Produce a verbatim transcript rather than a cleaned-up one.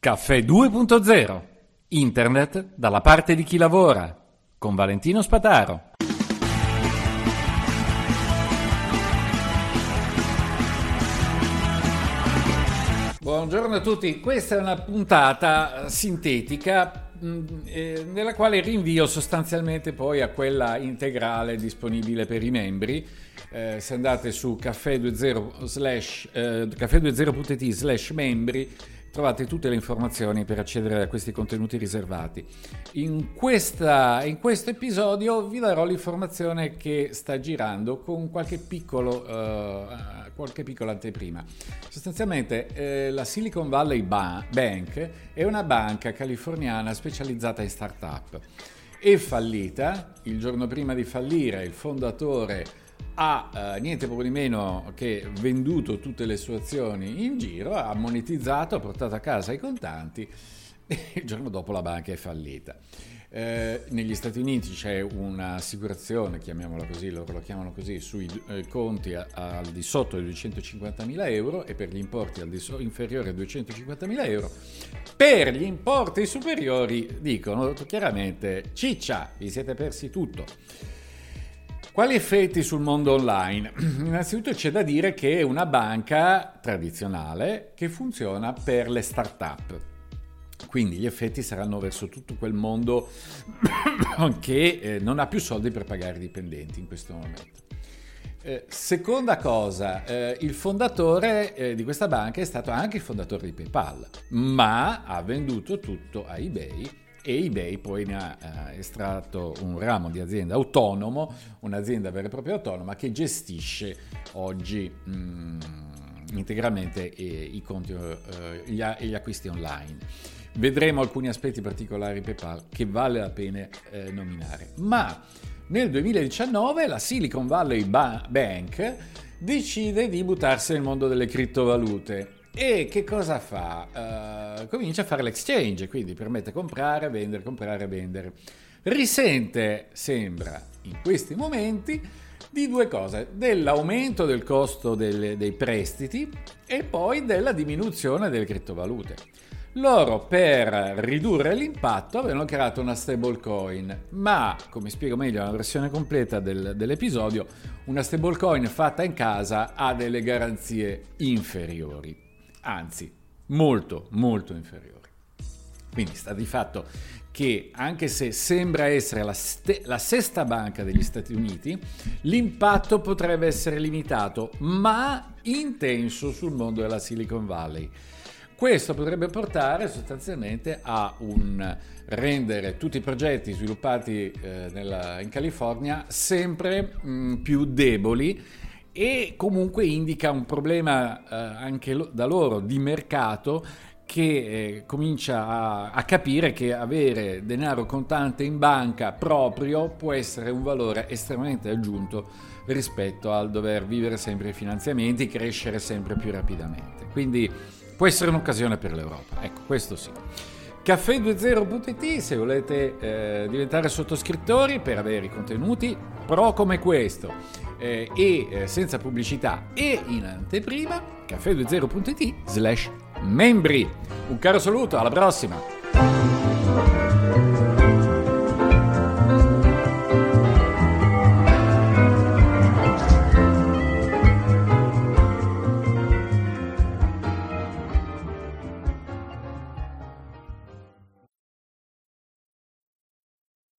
Caffè due punto zero. Internet dalla parte di chi lavora. Con Valentino Spataro. Buongiorno a tutti, questa è una puntata sintetica mh, eh, nella quale rinvio sostanzialmente poi a quella integrale disponibile per i membri. Eh, se andate su caffè venti slash eh, caffè venti punto it slash membri trovate tutte le informazioni per accedere a questi contenuti riservati. In, questa, in questo episodio vi darò l'informazione che sta girando con qualche piccolo uh, qualche piccola anteprima. Sostanzialmente eh, la Silicon Valley Bank è una banca californiana specializzata in startup. È fallita. Il giorno prima di fallire il fondatore ha eh, niente poco di meno che venduto tutte le sue azioni in giro, ha monetizzato, ha portato a casa i contanti e il giorno dopo la banca è fallita. Eh, negli Stati Uniti c'è un'assicurazione, chiamiamola così, loro lo chiamano così, sui eh, conti a, a, al di sotto dei duecentocinquantamila euro e per gli importi al di so, inferiori a duecentocinquantamila euro. Per gli importi superiori dicono chiaramente: ciccia, vi siete persi tutto. Quali effetti sul mondo online? Innanzitutto c'è da dire che è una banca tradizionale che funziona per le start-up, quindi gli effetti saranno verso tutto quel mondo che eh, non ha più soldi per pagare i dipendenti in questo momento. Eh, seconda cosa, eh, il fondatore eh, di questa banca è stato anche il fondatore di PayPal, ma ha venduto tutto a eBay. E eBay poi ne ha eh, estratto un ramo di azienda autonomo, un'azienda vera e propria autonoma che gestisce oggi mh, integramente eh, i conti e eh, gli, gli acquisti online. Vedremo alcuni aspetti particolari di PayPal che vale la pena eh, nominare. Ma nel duemiladiciannove la Silicon Valley Bank decide di buttarsi nel mondo delle criptovalute. E che cosa fa? Uh, comincia a fare l'exchange, quindi permette comprare, vendere, comprare, vendere. Risente, sembra, in questi momenti, di due cose: dell'aumento del costo delle, dei prestiti e poi della diminuzione delle criptovalute. Loro, per ridurre l'impatto, avevano creato una stablecoin, ma, come spiego meglio nella versione completa del, dell'episodio, una stablecoin fatta in casa ha delle garanzie inferiori. Anzi, molto, molto inferiori. Quindi sta di fatto che, anche se sembra essere la, ste- la sesta banca degli Stati Uniti, l'impatto potrebbe essere limitato, ma intenso sul mondo della Silicon Valley. Questo potrebbe portare sostanzialmente a un rendere tutti i progetti sviluppati eh, nella, in California sempre mh, più deboli, e comunque indica un problema eh, anche lo, da loro di mercato che eh, comincia a, a capire che avere denaro contante in banca proprio può essere un valore estremamente aggiunto rispetto al dover vivere sempre i finanziamenti, crescere sempre più rapidamente. Quindi può essere un'occasione per l'Europa, ecco, questo sì. caffè venti punto it se volete eh, diventare sottoscrittori per avere i contenuti pro come questo eh, e eh, senza pubblicità e in anteprima, caffè venti punto it slash membri. Un caro saluto, alla prossima!